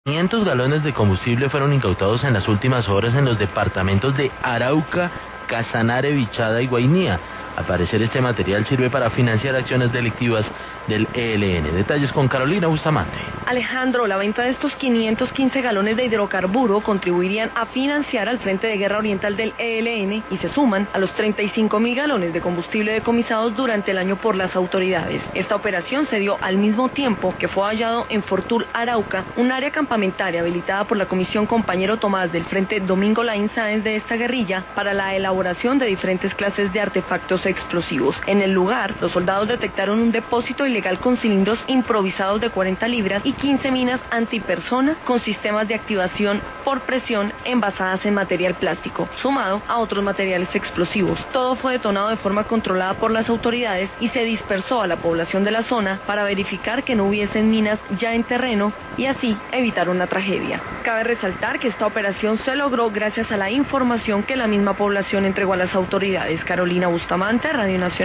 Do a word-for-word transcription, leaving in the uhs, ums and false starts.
quinientos galones de combustible fueron incautados en las últimas horas en los departamentos de Arauca, Casanare, Vichada y Guainía. Al parecer este material sirve para financiar acciones delictivas del E L N. Detalles con Carolina Bustamante. Alejandro, la venta de estos quinientos quince galones de hidrocarburo contribuirían a financiar al Frente de Guerra Oriental del E L N y se suman a los treinta y cinco mil galones de combustible decomisados durante el año por las autoridades. Esta operación se dio al mismo tiempo que fue hallado en Fortul, Arauca, un área campamentaria habilitada por la Comisión Compañero Tomás del Frente Domingo Laín Sáenz de esta guerrilla para la elaboración de diferentes clases de artefactos explosivos. En el lugar, los soldados detectaron un depósito ilegal con cilindros improvisados de cuarenta libras y quince minas antipersona con sistemas de activación por presión envasadas en material plástico, sumado a otros materiales explosivos. Todo fue detonado de forma controlada por las autoridades y se dispersó a la población de la zona para verificar que no hubiesen minas ya en terreno y así evitar una tragedia. Cabe resaltar que esta operación se logró gracias a la información que la misma población entregó a las autoridades. Carolina Bustamante, Radio Nacional.